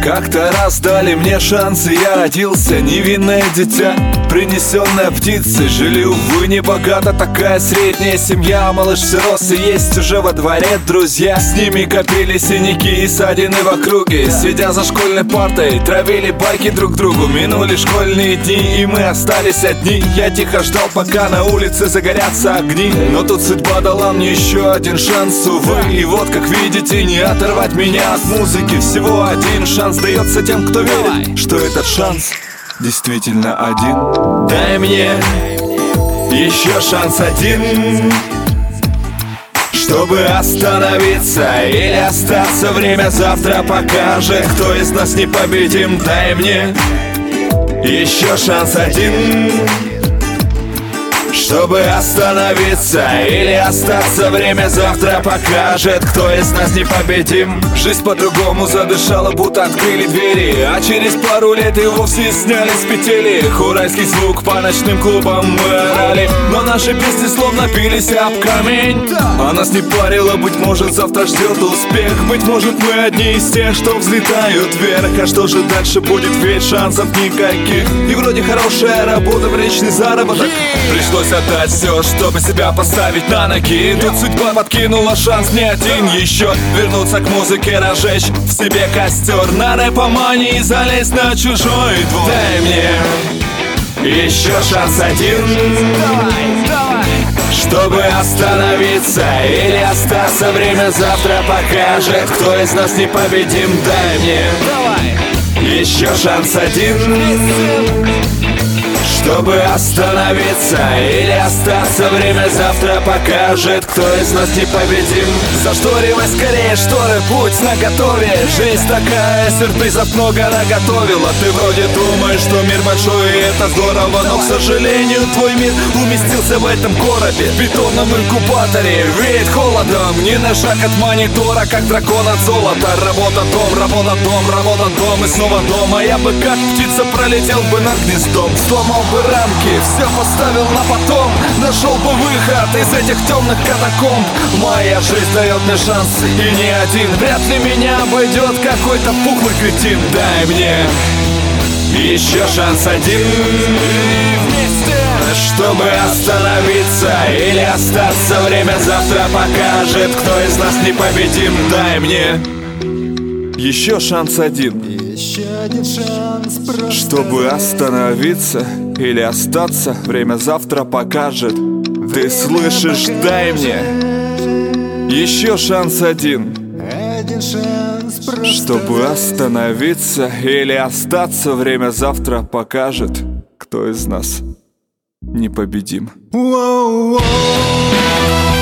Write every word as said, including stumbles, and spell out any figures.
Как-то раз дали мне шанс, и я родился невинное дитя, принесенное птицей. Жили, увы, небогато, такая средняя семья. Малыш все рос и есть уже во дворе друзья. С ними копили синяки и ссадины в округе. Сидя за школьной партой, травили байки друг другу. Минули школьные дни, и мы остались одни. Я тихо ждал, пока на улице загорятся огни. Но тут судьба дала мне еще один шанс, увы. И вот, как видите, не оторвать меня от музыки. Всего один шанс дается тем, кто верит, что этот шанс действительно один. Дай мне еще шанс один, чтобы остановиться или остаться. Время завтра покажет, кто из нас непобедим. Дай мне еще шанс один, чтобы остановиться или остаться. Время завтра покажет, кто из нас непобедим. Жизнь по-другому задышала, будто открыли двери, а через пару лет и вовсе сняли с петель. Хурайский звук по ночным клубам мы орали, но наши песни словно бились об камень. А нас не парило, быть может завтра ждет успех. Быть может мы одни из тех, что взлетают вверх. А что же дальше будет, ведь шансов никаких. И вроде хорошая работа, приличный заработок. Пришлось отдать все, чтобы себя поставить на ноги. Тут судьба подкинула шанс не один еще. Вернуться к музыке, разжечь в себе костер, на рэпомании залезть на чужой двор. Дай мне еще шанс один, чтобы остановиться или остаться. Время завтра покажет, кто из нас непобедим. Дай мне еще шанс один, чтобы остановиться или остаться. Время завтра покажет, кто из нас непобедим. Зашторивай скорее шторы, путь наготове. Жизнь такая, сюрпризов много наготовила. Ты вроде думаешь, что мир большой и это здорово, но, к сожалению, твой мир уместился в этом коробе, в бетонном инкубаторе. Веет холодом, не на шаг от монитора, как дракон от золота. Работа, дом, работа, дом, работа, дом и снова дом. А я бы как птица пролетел бы над гнездом, сломал бы рамки, все поставил на потом, нашел бы выход из этих темных катакомб. Моя жизнь дает мне шанс, и не один. Вряд ли меня обойдет какой-то пухлый кретин. Дай мне еще шанс один, чтобы остановиться или остаться. Время завтра покажет, кто из нас непобедим. Дай мне еще шанс один, чтобы остановиться или остаться. Время завтра покажет. Ты слышишь? Дай мне еще шанс один, чтобы остановиться или остаться. Время завтра покажет, кто из нас непобедим. Whoa, whoa.